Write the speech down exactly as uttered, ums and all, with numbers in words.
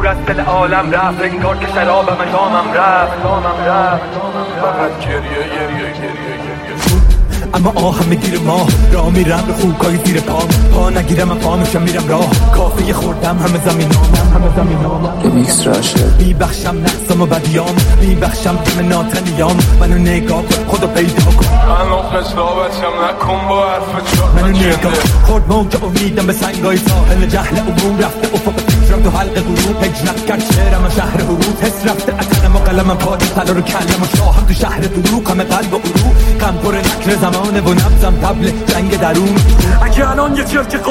نور از دل عالم رفت، انگار که شراب من جامم رفت فقط گریه گریه گریه اما آهم میگیره ما راه میرم به خوکای زیر پام، پا نگیرم من پا میشم میرم راه، کافه خوردم همه زمینام همه زمینام یمیکس راشه میبخشم نقصم و بدیام، میبخشم دم ناتنیام، منو نگاه کن خودو پیدا کن، من قصابتم نکن با حرف چار منو نگاه خورد موج امیدم به سنگای ساحل جهل عموم رفته افق فکرم تو حلق غروب، هجرت کرد شعرم و شهر حروف، حس رفته اتنم و قلمم پاد طلا رو کلم و شاهم تو شهر دروغ، همه قلب و عروق غم پر نکر زمانه و نبزم طبل جنگ درون. اگه الان یه چرک